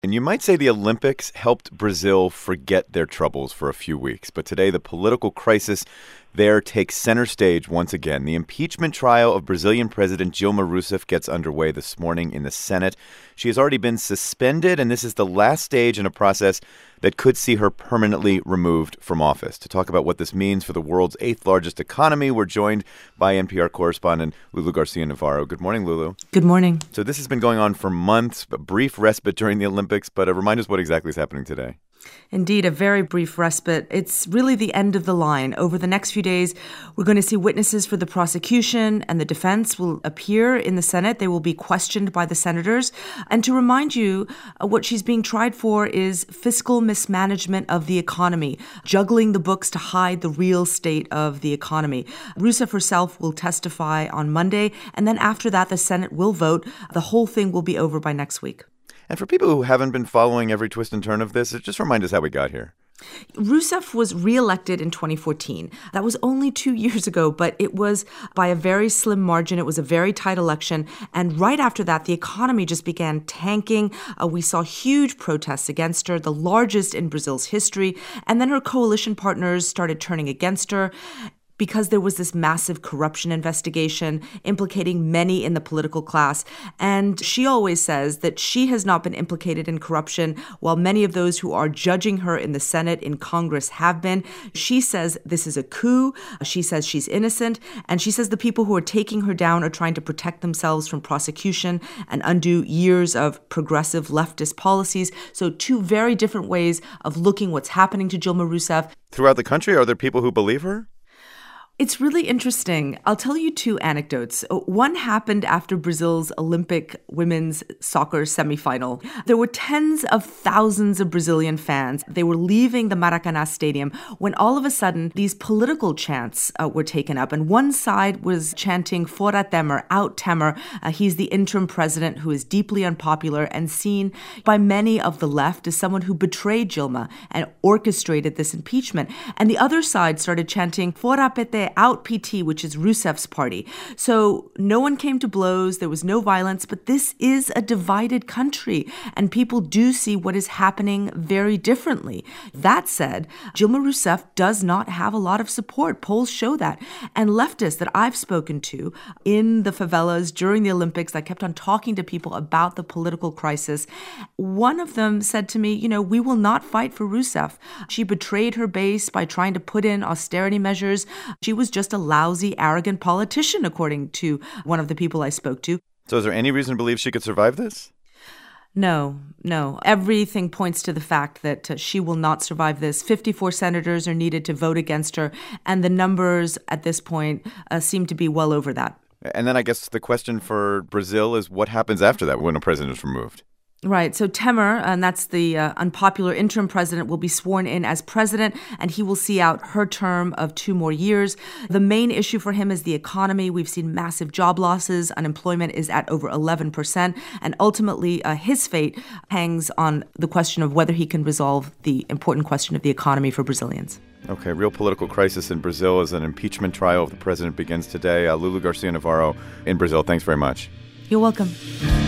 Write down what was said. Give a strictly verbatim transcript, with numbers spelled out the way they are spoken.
And you might say the Olympics helped Brazil forget their troubles for a few weeks. But today, the political crisis there takes center stage once again. The impeachment trial of Brazilian President Dilma Rousseff gets underway this morning in the Senate. She has already been suspended, and this is the last stage in a process that could see her permanently removed from office. To talk about what this means for the world's eighth largest economy, we're joined by N P R correspondent Lulu Garcia-Navarro. Good morning, Lulu. Good morning. So this has been going on for months, a brief respite during the Olympics, but uh, remind us what exactly is happening today. Indeed, a very brief respite. It's really the end of the line. Over the next few days, we're going to see witnesses for the prosecution and the defense will appear in the Senate. They will be questioned by the senators. And to remind you, uh, what she's being tried for is fiscal mismanagement of the economy, juggling the books to hide the real state of the economy. Rousseff herself will testify on Monday, and then after that, the Senate will vote. The whole thing will be over by next week. And for people who haven't been following every twist and turn of this, just remind us how we got here. Rousseff was reelected in twenty fourteen. That was only two years ago, but it was by a very slim margin. It was a very tight election. And right after that, the economy just began tanking. Uh, we saw huge protests against her, the largest in Brazil's history. And then her coalition partners started turning against her, because there was this massive corruption investigation implicating many in the political class. And she always says that she has not been implicated in corruption, while many of those who are judging her in the Senate, in Congress, have been. She says this is a coup. She says she's innocent. And she says the people who are taking her down are trying to protect themselves from prosecution and undo years of progressive leftist policies. So two very different ways of looking what's happening to Dilma Rousseff. Throughout the country, are there people who believe her? It's really interesting. I'll tell you two anecdotes. One happened after Brazil's Olympic women's soccer semifinal. There were tens of thousands of Brazilian fans. They were leaving the Maracanã Stadium when all of a sudden these political chants uh, were taken up. And one side was chanting Fora Temer, out Temer. Uh, he's the interim president who is deeply unpopular and seen by many of the left as someone who betrayed Dilma and orchestrated this impeachment. And the other side started chanting Fora P T, out P T, which is Rousseff's party. So no one came to blows. There was no violence, but this is a divided country, and people do see what is happening very differently. That said, Dilma Rousseff does not have a lot of support. Polls show that. And leftists that I've spoken to in the favelas during the Olympics, I kept on talking to people about the political crisis. One of them said to me, you know, we will not fight for Rousseff. She betrayed her base by trying to put in austerity measures. She was just a lousy, arrogant politician, according to one of the people I spoke to. So is there any reason to believe she could survive this? No, no. Everything points to the fact that uh, she will not survive this. fifty-four senators are needed to vote against her, and the numbers at this point uh, seem to be well over that. And then I guess the question for Brazil is what happens after that when a president is removed? Right. So Temer, and that's the uh, unpopular interim president, will be sworn in as president, and he will see out her term of two more years. The main issue for him is the economy. We've seen massive job losses. Unemployment is at over eleven percent. And ultimately, uh, his fate hangs on the question of whether he can resolve the important question of the economy for Brazilians. Okay, real political crisis in Brazil as an impeachment trial of the president begins today. Uh, Lulu Garcia-Navarro in Brazil, thanks very much. You're welcome.